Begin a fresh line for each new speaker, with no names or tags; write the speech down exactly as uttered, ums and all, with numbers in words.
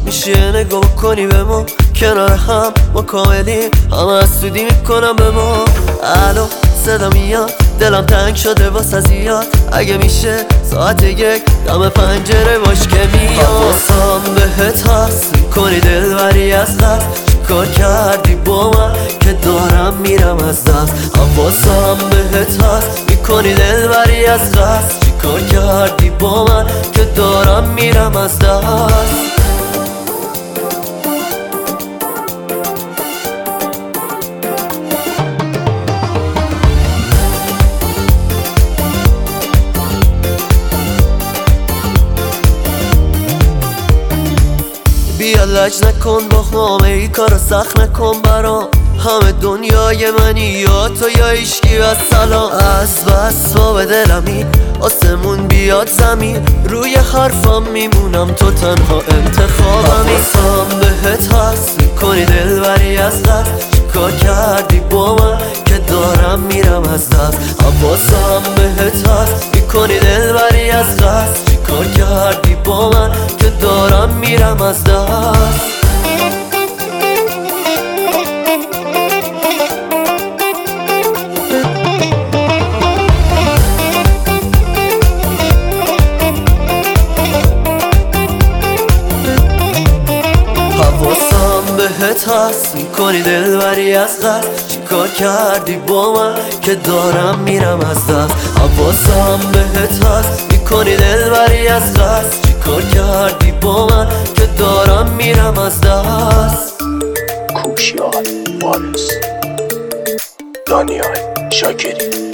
میشه یه نگاه کنی به ما، کنار هم ما کاملیم، همه از سودی میکنم به ما. الو صدا میاد، دلم تنگ شده واسه زیاد، اگه میشه ساعت یک دم پنجره باش که میاد. حواسم بهت هست، میکنی دلبری از دست، چیکار کردی با من که دارم میرم از دست. حواسم بهت هست، میکنی دلبری از دست، چیکار کردی با من که دارم میرم از دست. بیا لج نکن با نامه ای، کارو سخت نکن برام، همه دنیای منی یا تو یا عشقی و سلام. از بس با به دلمی، آسمون بیاد زمین، روی حرفم میمونم تو تنها انتخابمی. حواسم بهت هست، میکنی دلبری از دست، چیکار کردی با من که دارم میرم از دست. حواسم بهت هست، میکنی دلبری از دست، چیکار کردی با من که دارم میرم از دست. حواسم بهت هست، میکنی دلبری از دست، چیکار کردی با من که دارم میرم از دست. حواسم بهت هست، میکنی دلبری از دست، چیکار کردی با من که دارم میرم از دست.
کوشیال وارث، دانیال شاکری.